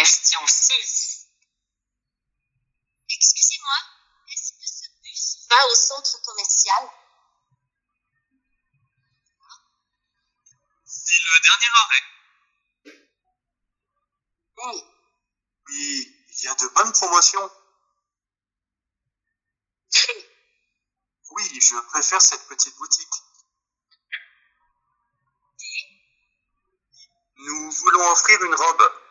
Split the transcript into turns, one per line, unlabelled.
Question 6. Excusez-moi, est-ce que ce bus va au centre commercial?
C'est le dernier arrêt.
Oui.
Oui, il y a de bonnes promotions. Oui, je préfère cette petite boutique. Nous voulons offrir une robe.